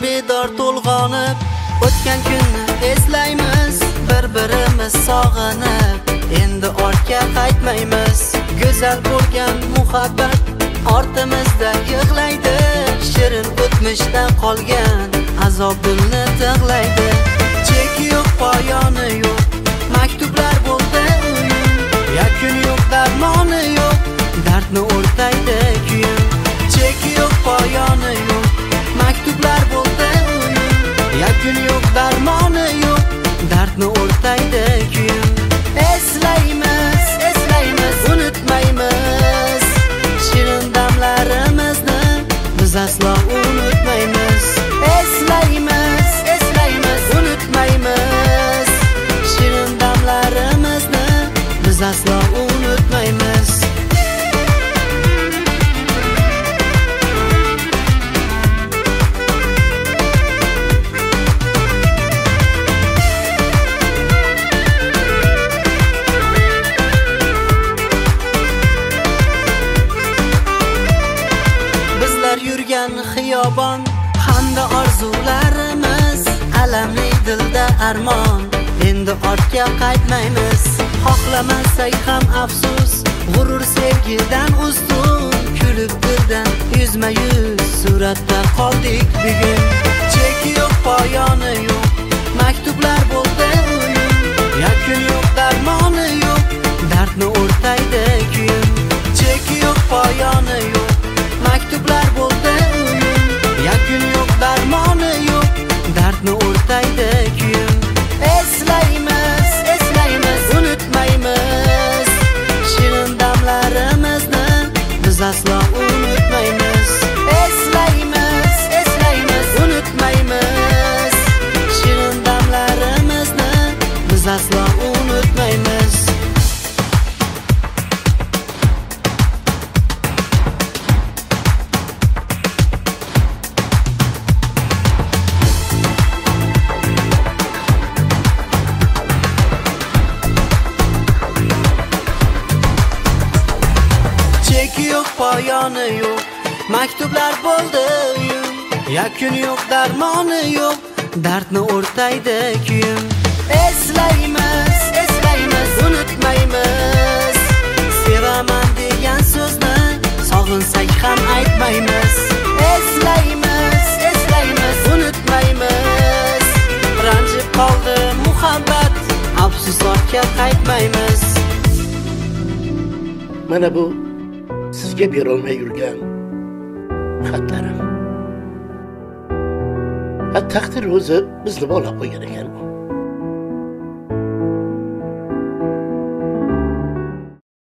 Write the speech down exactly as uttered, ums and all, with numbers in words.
bedor to'lg'onib, o'tgan kunni eslaymiz, bir-birimiz sog'inib, endi ortga qaytmaymiz. Go'zal bo'lgan muhabbat ortimizda yig'laydi, shirin o'tmishdan qolgan azob dilni tig'laydi. Cheki yo'q, poyoni yo'q, maktublar bo'ldi o'yin, yakun yo'q, darmoni yo'q, dardni o'rtaydi kuyim. Cheki yo'q, poyoni yo'q, maktublar bo'ldi o'yin, yakun yo'q, darmoni yo'q, dardni o'rtaydi kuyim. Eslaymiz, eslaymiz, unutmaymiz, shirin damlarimizni biz aslo unutmaymiz. Eslaymiz, eslaymiz, unutmaymiz, shirin damlarimizni biz aslo unutmaymiz. Yurgan xiyobon hamda orzularimiz, alamli dilda armon, endi ortga qaytmaymiz. Xohlamasak ham afsus, g'urur sevgidan ustun, kulib dildan yuzma yuz suratda qoldik bugun. Cheki yo'q, poyoni yo'q, maktublar bo'ldi o'yin, yakun yo'q, darmoni yo'q, dardni o'rtaydi kuyim. Cheki yo'q, poyoni yo'q, maktublar bo'ldi o'yin, yakun yo'q, darmoni yo'q, dardni o'rtaydi kuyim. Eslaymiz, eslaymiz, unutmaymiz, shirin damlarimizni biz aslo unutmaymiz. Eslaymiz, eslaymiz, unutmaymiz, shirin damlarimizni biz aslo unutmaymiz. Cheki yo'q, poyoni yo'q, maktublar bo'ldi o'yin, yakun yo'q, darmoni yo'q, dardni o'rtaydi kuyim. Eslaymiz, eslaymiz, unutmaymiz, sevaman degan so'zni sog'insak ham aytmaymiz. Eslaymiz, eslaymiz, unutmaymiz, ranjib qoldi muhabbat, afsus ortga qaytmaymiz. Mana bu sizga berolmay yurgan xatlarim. Ha, taqdir o'zi bizni bog'lab qo'ygan ekan.